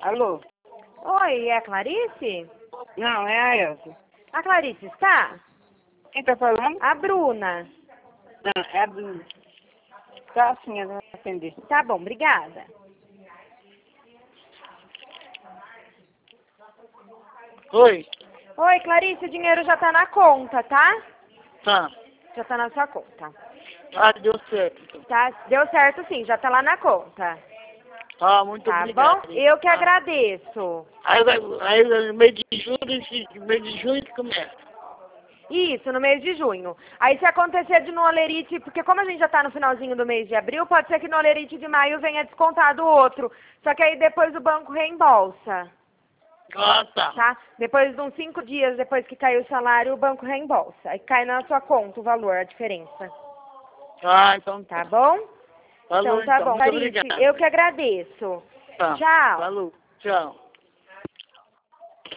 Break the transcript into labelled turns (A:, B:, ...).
A: Alô?
B: Oi, é a Clarice?
A: Não, é a Elza.
B: A Clarice está?
A: Quem tá falando?
B: A Bruna.
A: Não, é a Bruna. Tá sim, ela vai atender.
B: Tá bom, obrigada.
A: Oi?
B: Oi, Clarice, o dinheiro já tá na conta, tá?
A: Tá.
B: Já tá na sua conta.
A: Ah, deu certo.
B: Tá? Deu certo sim, já tá lá na conta.
A: Ah, muito
B: Tá
A: obrigado.
B: bom? Eu que
A: Ah.
B: agradeço.
A: Aí no mês de julho que começa.
B: Isso, no mês de junho. Aí se acontecer de no olerite, porque como a gente já tá no finalzinho do mês de abril, pode ser que no olerite de maio venha descontado o outro. Só que aí depois o banco reembolsa,
A: Ah, tá.
B: tá? Depois de uns 5 dias, depois que caiu o salário, o banco reembolsa. Aí cai na sua conta o valor, a diferença.
A: Ah, então
B: Tá bom?
A: Falou
B: Então tá bom.
A: muito
B: Clarice,
A: obrigado.
B: eu que agradeço.
A: Tá.
B: Tchau.
A: Falou. Tchau.